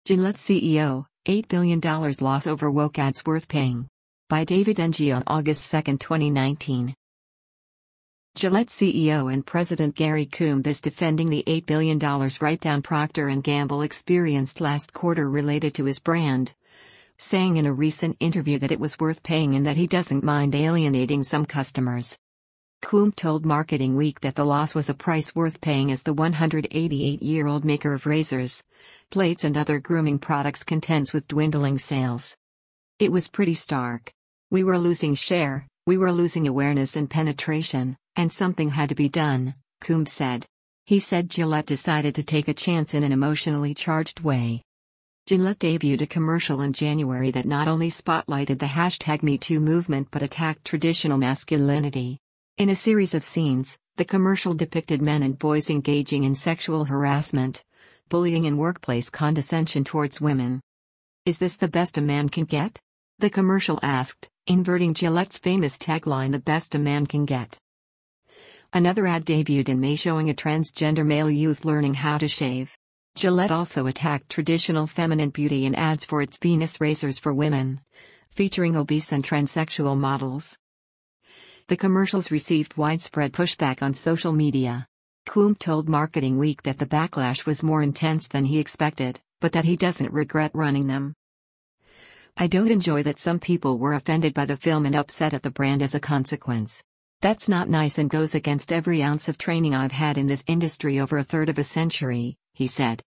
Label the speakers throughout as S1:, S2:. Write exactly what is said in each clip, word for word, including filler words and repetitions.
S1: Gillette C E O, eight billion dollars loss over woke ads worth paying. By David Ng on August second, twenty nineteen. Gillette C E O and President Gary Coombe is defending the eight billion dollars write-down Procter and Gamble experienced last quarter related to his brand, saying in a recent interview that it was worth paying and that he doesn't mind alienating some customers. Coombe told Marketing Week that the loss was a price worth paying as the one hundred eighty-eight-year-old maker of razors, plates and other grooming products contends with dwindling sales. It was pretty stark. We were losing share, we were losing awareness and penetration, and something had to be done, Coombe said. He said Gillette decided to take a chance in an emotionally charged way. Gillette debuted a commercial in January that not only spotlighted the hashtag MeToo movement but attacked traditional masculinity. In a series of scenes, the commercial depicted men and boys engaging in sexual harassment, bullying and workplace condescension towards women. Is this the best a man can get? The commercial asked, inverting Gillette's famous tagline, "The best a man can get." Another ad debuted in May showing a transgender male youth learning how to shave. Gillette also attacked traditional feminine beauty in ads for its Venus razors for women, featuring obese and transsexual models. The commercials received widespread pushback on social media. Coombe told Marketing Week that the backlash was more intense than he expected, but that he doesn't regret running them. "I don't enjoy that some people were offended by the film and upset at the brand as a consequence. That's not nice and goes against every ounce of training I've had in this industry over a third of a century," he said.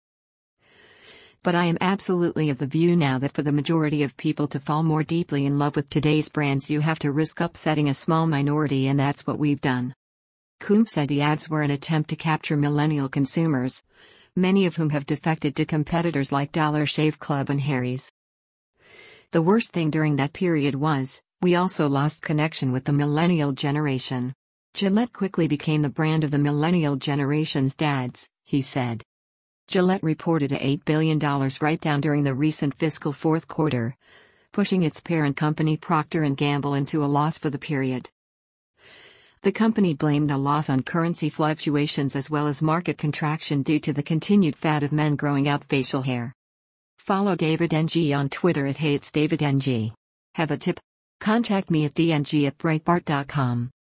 S1: "But I am absolutely of the view now that for the majority of people to fall more deeply in love with today's brands you have to risk upsetting a small minority, and that's what we've done." Coombe said the ads were an attempt to capture millennial consumers, many of whom have defected to competitors like Dollar Shave Club and Harry's. "The worst thing during that period was, we also lost connection with the millennial generation. Gillette quickly became the brand of the millennial generation's dads," he said. Gillette reported a eight billion dollars write-down during the recent fiscal fourth quarter, pushing its parent company Procter and Gamble into a loss for the period. The company blamed the loss on currency fluctuations as well as market contraction due to the continued fad of men growing out facial hair. Follow David Ng on Twitter at HeyIt'sDavidNG. Have a tip? Contact me at d n g at breitbart dot com.